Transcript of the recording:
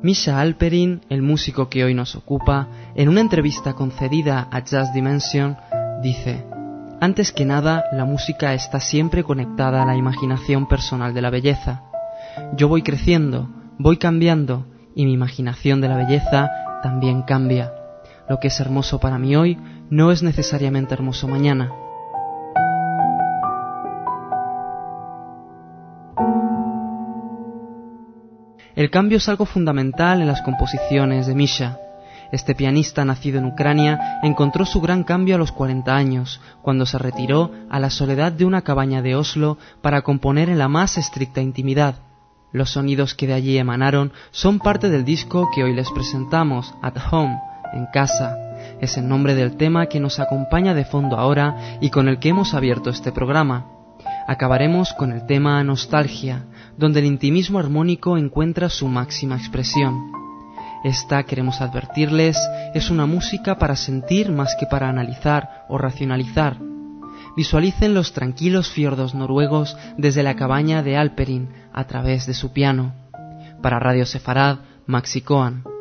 Misha Alperin, el músico que hoy nos ocupa, en una entrevista concedida a Jazz Dimension, dice: antes que nada, la música está siempre conectada a la imaginación personal de la belleza. Yo voy creciendo, voy cambiando, y mi imaginación de la belleza también cambia. Lo que es hermoso para mí hoy no es necesariamente hermoso mañana. El cambio es algo fundamental en las composiciones de Misha. Este pianista nacido en Ucrania encontró su gran cambio a los 40 años, cuando se retiró a la soledad de una cabaña de Oslo para componer en la más estricta intimidad. Los sonidos que de allí emanaron son parte del disco que hoy les presentamos, At Home, en casa. Es el nombre del tema que nos acompaña de fondo ahora y con el que hemos abierto este programa. Acabaremos con el tema Nostalgia, donde el intimismo armónico encuentra su máxima expresión. Esta, queremos advertirles, es una música para sentir más que para analizar o racionalizar. Visualicen los tranquilos fiordos noruegos desde la cabaña de Alperin a través de su piano. Para Radio Sefarad, Maxi Coan.